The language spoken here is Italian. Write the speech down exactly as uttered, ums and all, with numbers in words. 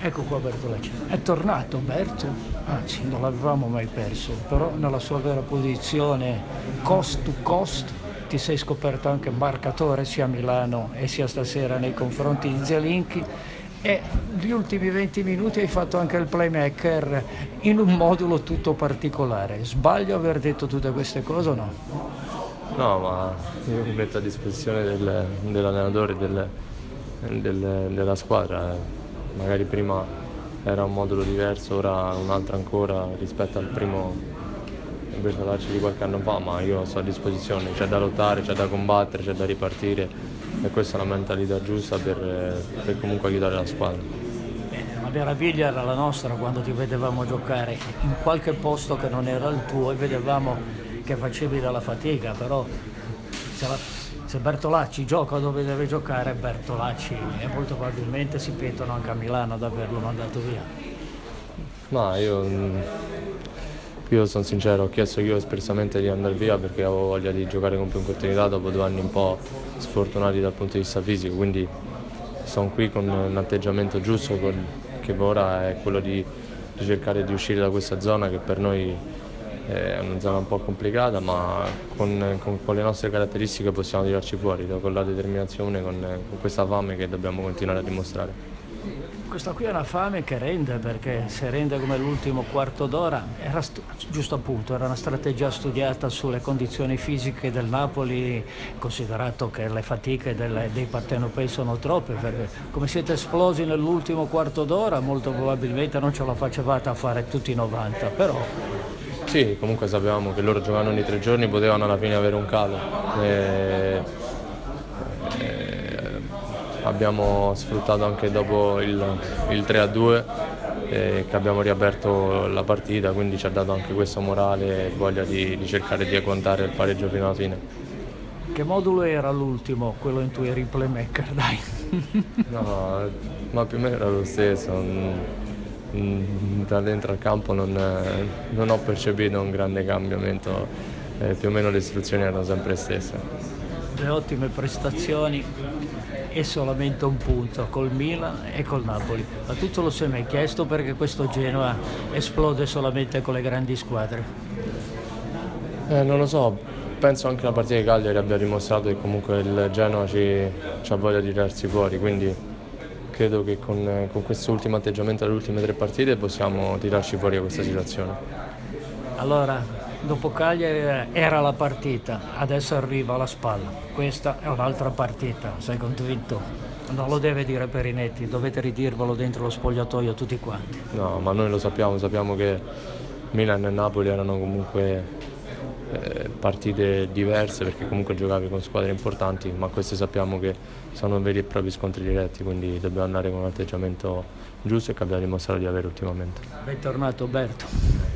Ecco qua Bertolacci, è tornato Berto, anzi non l'avevamo mai perso, però nella sua vera posizione cost to cost ti sei scoperto anche marcatore sia a Milano e sia stasera nei confronti di Zielinski e gli ultimi venti minuti hai fatto anche il playmaker in un modulo tutto particolare. Sbaglio aver detto tutte queste cose o no? No, ma io mi metto a disposizione del, dell'allenatore del, del, della squadra. Magari prima era un modulo diverso, ora un altro ancora rispetto al primo Bertolacci di qualche anno fa, ma io sto a disposizione, c'è da lottare, c'è da combattere, c'è da ripartire e questa è la mentalità giusta per, per comunque aiutare la squadra. La meraviglia era la nostra quando ti vedevamo giocare in qualche posto che non era il tuo e vedevamo che facevi della fatica, però se, la, se Bertolacci gioca dove deve giocare, Bertolacci e molto probabilmente si pentono anche a Milano ad averlo mandato via. Ma io, io sono sincero, ho chiesto io espressamente di andare via perché avevo voglia di giocare con più continuità dopo due anni un po' sfortunati dal punto di vista fisico, quindi sono qui con un atteggiamento giusto con, che ora è quello di, di cercare di uscire da questa zona che per noi è una zona un po' complicata, ma con, con, con le nostre caratteristiche possiamo tirarci fuori, con la determinazione, con, con questa fame che dobbiamo continuare a dimostrare. Questa qui è una fame che rende, perché se rende come l'ultimo quarto d'ora, era giusto appunto, era una strategia studiata sulle condizioni fisiche del Napoli, considerato che le fatiche del, dei partenopei sono troppe, perché come siete esplosi nell'ultimo quarto d'ora molto probabilmente non ce la facevate a fare tutti i novanta, però... Sì, comunque sapevamo che loro giocando ogni tre giorni potevano alla fine avere un calo. E, e, abbiamo sfruttato anche dopo il, il tre a due e che abbiamo riaperto la partita, quindi ci ha dato anche questo morale e voglia di, di cercare di agguantare il pareggio fino alla fine. Che modulo era l'ultimo, quello in cui eri playmaker, dai? No, ma più o meno era lo stesso. Da dentro al campo non, non ho percepito un grande cambiamento, eh, più o meno le istruzioni erano sempre le stesse. Le ottime prestazioni e solamente un punto col Milan e col Napoli. Ma tu te lo sei mai chiesto perché questo Genoa esplode solamente con le grandi squadre? Eh, non lo so, penso anche la partita di Cagliari abbia dimostrato che comunque il Genoa ci, ci ha voglia di tirarsi fuori, quindi credo che con, con questo ultimo atteggiamento delle ultime tre partite possiamo tirarci fuori da questa situazione. Allora, dopo Cagliari era la partita, adesso arriva la spalla. Questa è un'altra partita, sei convinto? Non lo deve dire Perinetti, dovete ridirvelo dentro lo spogliatoio tutti quanti. No, ma noi lo sappiamo, sappiamo che Milan e Napoli erano comunque eh, partite diverse perché comunque giocavi con squadre importanti, ma queste sappiamo che sono veri e propri scontri diretti, quindi dobbiamo andare con un atteggiamento giusto e che abbiamo dimostrato di avere ultimamente. Bentornato Berto.